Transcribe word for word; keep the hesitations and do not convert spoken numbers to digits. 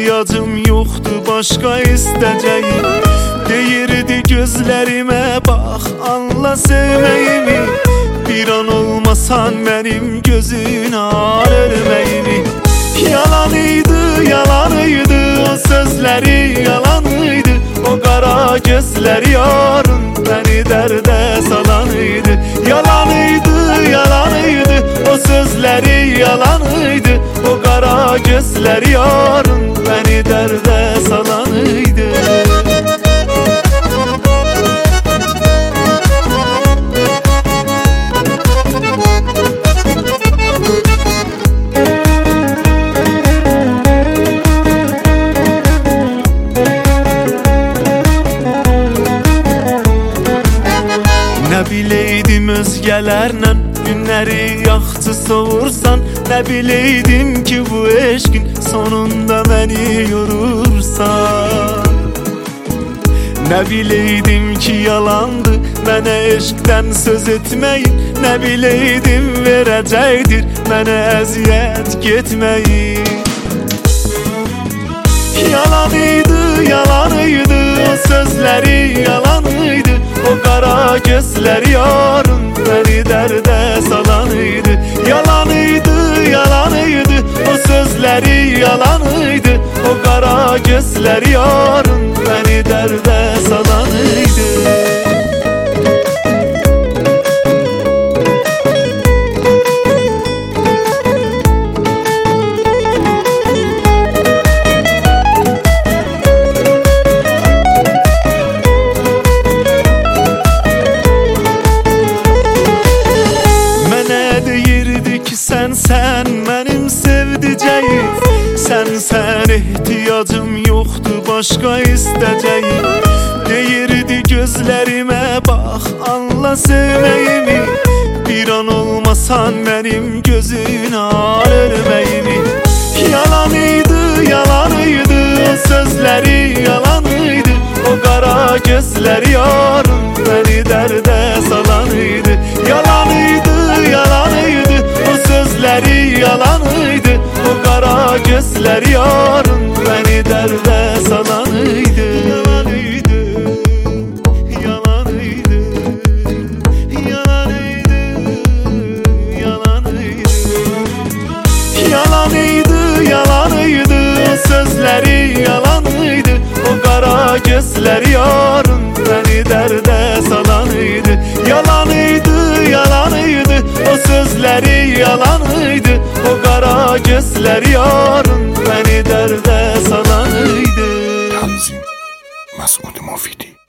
ehtiyacım yoktu başka isteyeceğim. Deyirdi gözlerime bak anla sevmeyimi. Bir an olmasan benim gözün ağır örmeyimi. Yalanıydı yalanıydı o sözleri yalanıydı. O kara gözler yarın beni derde salanıydı. Yalanıydı yalanıydı o sözleri yalanıydı. O kara gözler yarın beni derde salanıydı. Ne bileydim özgelerle günleri yaktı soğursan. Ne bileydim ki bu eşkin sonunda beni yorursan. Ne bileydim ki yalandı bana eşkten söz etmeyin. Ne bileydim verecektir bana eziyet gitmeyin. Yalanıydı yalanıydı o sözleri yalanıydı. O kara gözler yarın beni derde salanıydı. Yalanıydı yalanıydı o sözleri yalanıydı. O kara gözler yarın beni derde salanıydı. Sen sen benim sevdiceğim. Sen sen ehtiyacım yoktu başka isteyeceğim. Deyirdi gözlerime bak anla sevmeyimi. Bir an olmasan benim gözün ağır örmeyimi. Yalanıydı yalanıydı o sözleri yalanıydı. O kara gözler yarın beni derde salanıydı. Yalanıydı yalanıydı o sözleri yalanıydı. O kara gözler yarın beni derde salanıydı. Yalanıydı yalanıydı yalanıydı yalanıydı. Yalanıydı yalanıydı o sözleri yalanıydı. O kara gözler yarın beni derde salanıydı. Yalanıydı yalanıydı o sözleri yalanıydı. O kara gözler yarın beni derde salanıydı. Tanzim Mas'ud Mufidi.